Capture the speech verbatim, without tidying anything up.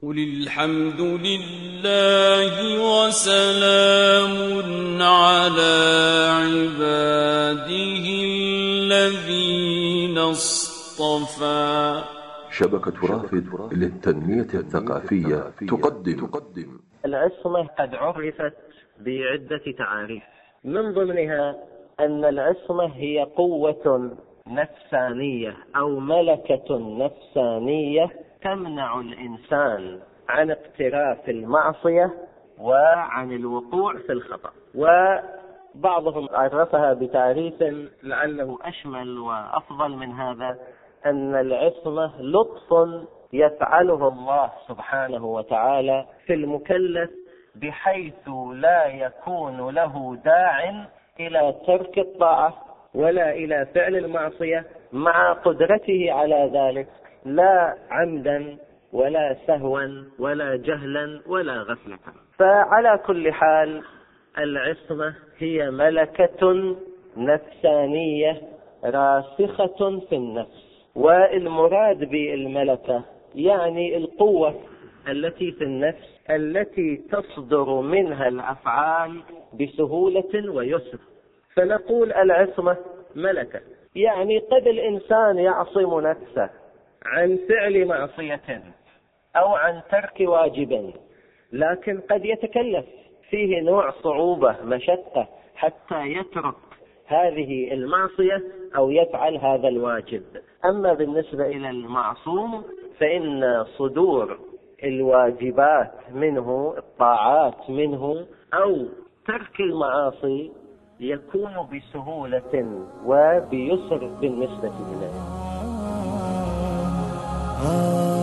قل الحمد لله وسلام على عباده الذين اصطفى. شبكة رافد للتنمية الثقافية تقدم تقدم العصمة قد عرفت بعدة تعاريف، من ضمنها أن العصمة هي قوة نفسانية أو ملكة نفسانية تمنع الإنسان عن اقتراف المعصية وعن الوقوع في الخطأ. وبعضهم عرفها بتعريف لعله أشمل وأفضل من هذا، أن العصمة لطف يفعله الله سبحانه وتعالى في المكلف بحيث لا يكون له داع إلى ترك الطاعة ولا إلى فعل المعصية مع قدرته على ذلك، لا عمدا ولا سهوا ولا جهلا ولا غفلة. فعلى كل حال العصمة هي ملكة نفسانية راسخة في النفس، والمراد بالملكة يعني القوة التي في النفس التي تصدر منها الأفعال بسهولة ويسر. فنقول العصمة ملكة، يعني قد الإنسان يعصم نفسه عن فعل معصية أو عن ترك واجب، لكن قد يتكلف فيه نوع صعوبة مشقة حتى يترك هذه المعصية أو يفعل هذا الواجب. أما بالنسبة إلى المعصوم فإن صدور الواجبات منه، الطاعات منه، أو ترك المعاصي يكون بسهولة وبيسر بالنسبة إليه.